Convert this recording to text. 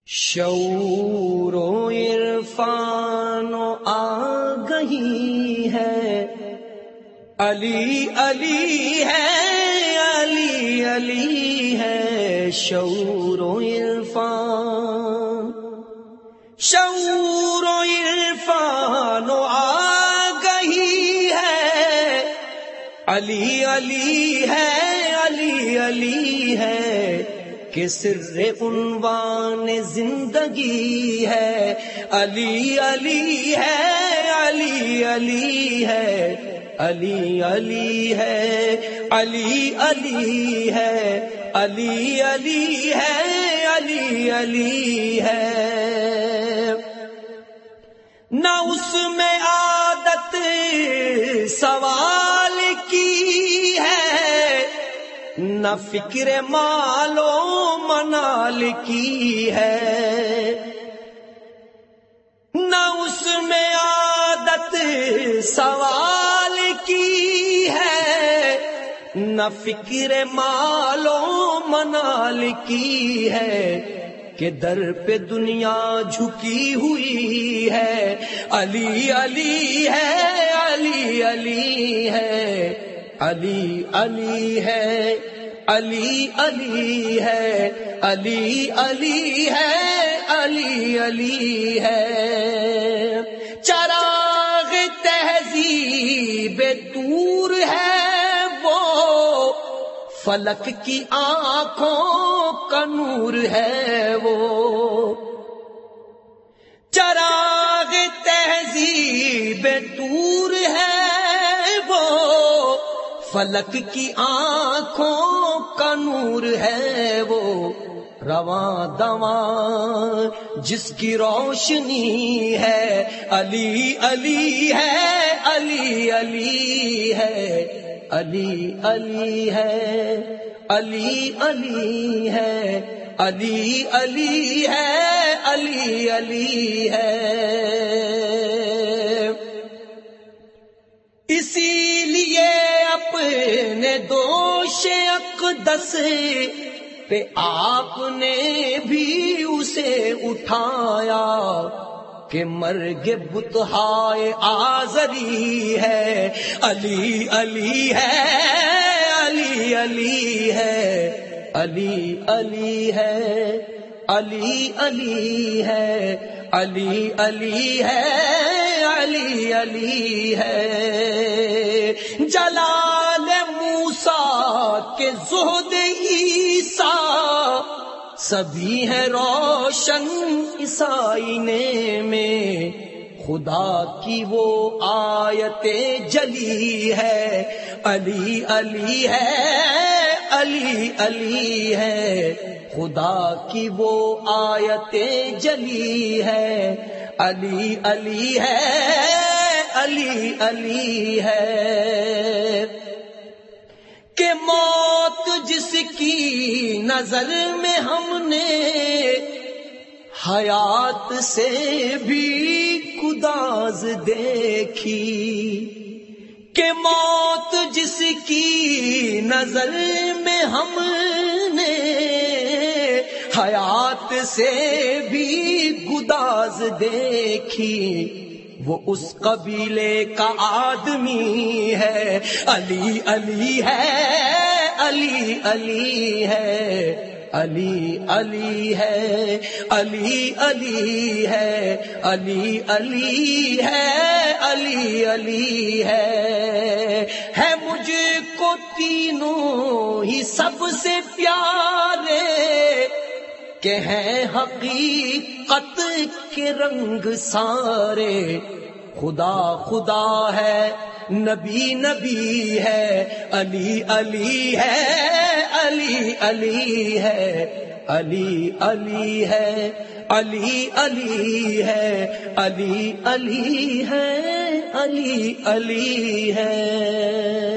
شعور و عرفان و آگہی ہے، علی علی ہے، علی علی ہے، شعور و عرفان، شعور و عرفان و آگہی ہے، علی علی ہے، علی علی ہے، کہ سر عنوان زندگی ہے، علی علی ہے، علی علی ہے، علی علی ہے، علی علی ہے، علی علی ہے، علی علی ہے۔ نہ اس میں عادت سوال کی ہے، نہ فکر مال و منال کی ہے، نہ اس میں عادت سوال کی ہے، نہ فکر مال و منال کی ہے، کہ در پہ دنیا جھکی ہوئی ہے، علی علی ہے، علی علی ہے، علی علی ہے، علی علی ہے، علی علی ہے، علی علی ہے۔ چراغ تہذیب دور ہے وہ، فلک کی آنکھوں کا نور ہے وہ، چراغ تہذیب دور ہے وہ، فلک کی آنکھوں کا نور ہے وہ، رواں دواں جس کی روشنی ہے، علی علی ہے، علی علی ہے، علی علی ہے، علی علی ہے، علی علی ہے، علی علی ہے۔ اسی لیے اپنے دوش اقدس پہ آپ نے بھی اسے اٹھایا، کہ مرگ بتہائے آزری ہے، علی علی ہے، علی علی ہے، علی علی ہے، علی علی ہے، علی علی ہے، علی علی ہے۔ جلال موسیٰ کے زہد عیسیٰ سبھی ہے روشن اس آئینے میں، خدا کی وہ آیت جلی ہے، علی علی ہے، علی علی ہے، خدا کی وہ آیت جلی ہے، علی علی ہے، علی علی ہے۔ کہ موت جس کی نظر میں ہم نے حیات سے بھی گداز دیکھی، کہ موت جس کی نظر میں ہم نے حیات سے بھی گداز دیکھی، وہ اس قبیلے کا آدمی ہے، علی علی ہے، علی علی ہے، علی علی ہے، علی علی ہے، علی علی ہے، علی علی ہے مجھ کو تینوں ہی سب سے پیارے، کہ ہیں حقیقت کے رنگ سارے، خدا خدا ہے، نبی نبی ہے، علی علی ہے، علی علی ہے، علی علی ہے، علی علی ہے، علی علی ہے، علی علی ہے۔